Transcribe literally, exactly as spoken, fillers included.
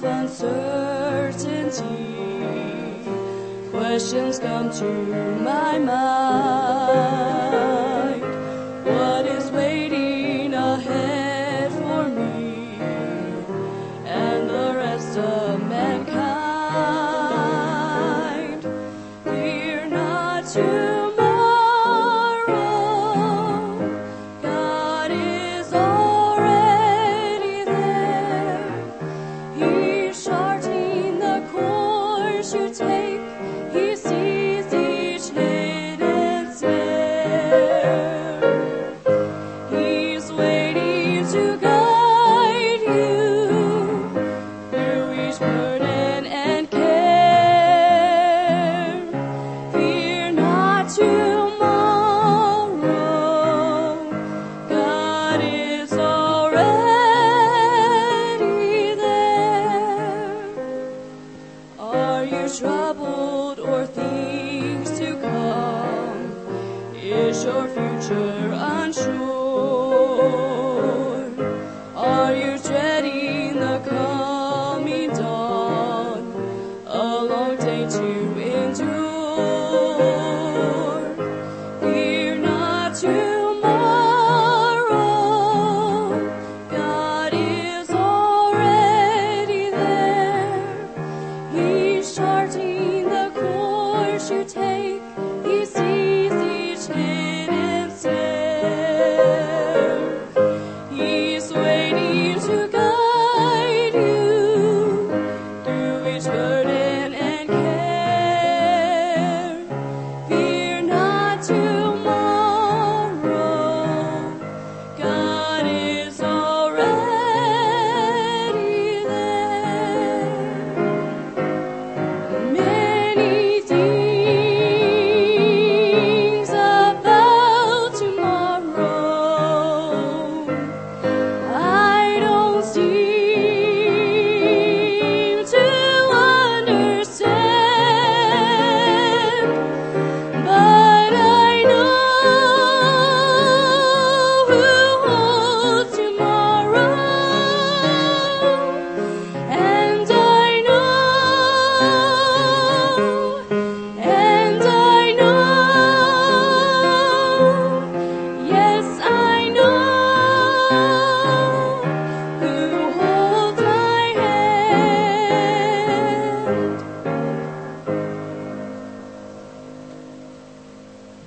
of uncertainty, questions come to my mind. What is waiting ahead for me and the rest of mankind? Fear not tomorrow, God is already there. He's charting the course you take. He sees each hidden snare. He's waiting to guide you through each burden and care. Fear not tomorrow, God is already there. Are you troubled or things to come? Is your future unsure?